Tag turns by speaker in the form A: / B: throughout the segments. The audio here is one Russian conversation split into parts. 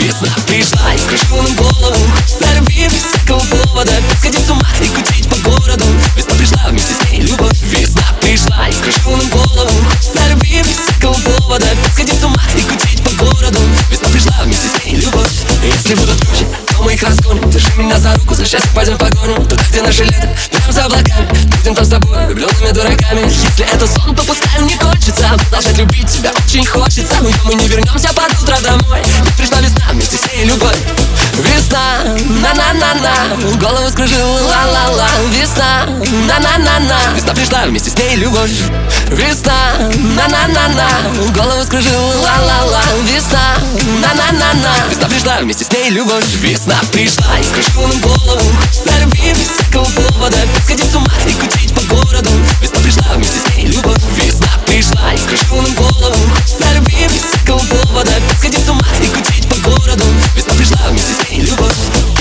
A: Весна пришла и скружила нам голову. Хочется любви без всякого повода, опять сходить с ума и кутить по городу. Весна пришла, вместе с ней любовь. Весна пришла и скружила нам голову. Хочется любви без всякого повода, опять сходить с ума и кутить по городу. Весна пришла, вместе с ней любовь. Если будут тучи, то мы их разгоним. Держи меня за руку, за счастье пойдем в погоню. Туда, где наше лето, прям за облаками. Будем там с тобой, влюбленными дураками. Если это сон, то пускай он не кончится. Продолжать любить тебя очень хочется. Уйдем мы не вернемся под утро домой. Ведь пришла весна, вместе с ней любовь. Весна, на-на-на-на, голову скружила, ла-ла-ла. Весна, на-на-на-на, весна пришла, вместе с ней любовь. Весна, на-на-на-на, голову скружила, ла-ла-ла. Весна, на-на-на-на, весна пришла, вместе с ней любовь. Весна пришла и скружила нам голову. Хочется любви без всякого повода, опять сходить с ума и кутить по городу. Весна пришла, вместе с ней любовь. Весна пришла и скружила нам голову. Хочется любви без всякого повода, опять сходить с ума и кутить по городу. Весна пришла, вместе с ней любовь.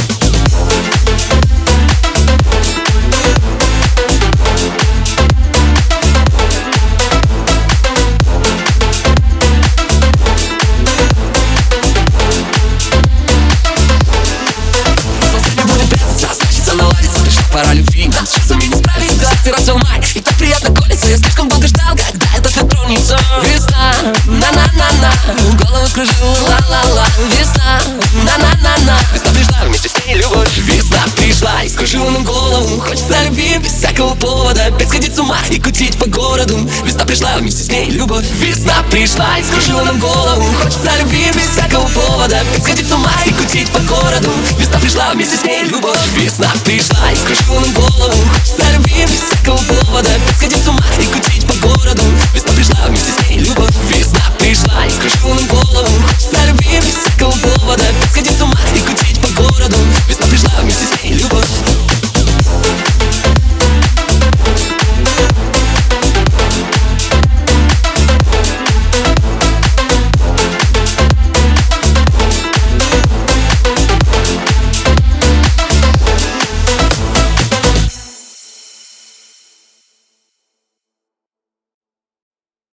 A: Пора любви, нам с чувствами не справиться. Расцвел май, и так приятно колется. Я слишком долго ждал, когда этот лед тронется. Весна, на-на-на-на, голову скружила, ла-ла-ла. Весна, на-на-на-на, весна пришла, вместе с ней любовь. Весна пришла и скружила нам голову. Хочется любви без всякого повода, опять сходить с ума и кутить по городу. Весна пришла, вместе с ней любовь. Весна пришла и скружила нам голову. Хочется любви без всякого повода, опять сходить с ума и кутить по городу. Весна пришла, вместе с ней любовь. Весна пришла и скружила нам голову. Хочется любви без всякого повода, опять сходить с ума и кутить по городу. Весна пришла, вместе с ней любовь. Весна пришла и скружила нам голову. Хочется любви